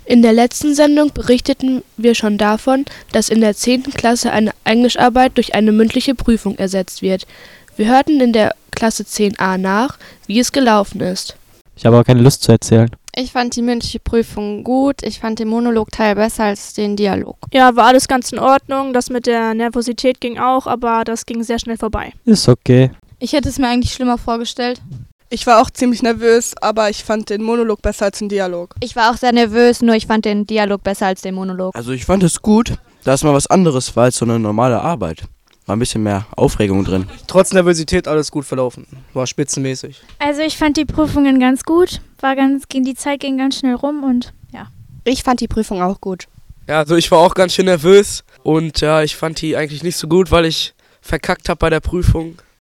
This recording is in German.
In der letzten Sendung berichteten wir schon davon, dass in der 10. Klasse eine Englischarbeit durch eine mündliche Prüfung ersetzt wird. Wir hörten in der Klasse 10a nach, wie es gelaufen ist. Ich habe aber keine Lust zu erzählen. Ich fand die mündliche Prüfung gut. Ich fand den Monologteil besser als den Dialog. Ja, war alles ganz in Ordnung. Das mit der Nervosität ging auch, aber das ging sehr schnell vorbei. Ist okay. Ich hätte es mir eigentlich schlimmer vorgestellt. Ich war auch ziemlich nervös, aber ich fand den Monolog besser als den Dialog. Ich war auch sehr nervös, nur ich fand den Dialog besser als den Monolog. Also ich fand es gut, da es mal was anderes war als so eine normale Arbeit. War ein bisschen mehr Aufregung drin. Trotz Nervosität alles gut verlaufen. War spitzenmäßig. Also ich fand die Prüfungen ganz gut. Die Zeit ging ganz schnell rum und ja. Ich fand die Prüfung auch gut. Ja, also ich war auch ganz schön nervös und ja, ich fand die eigentlich nicht so gut, weil ich verkackt habe bei der Prüfung.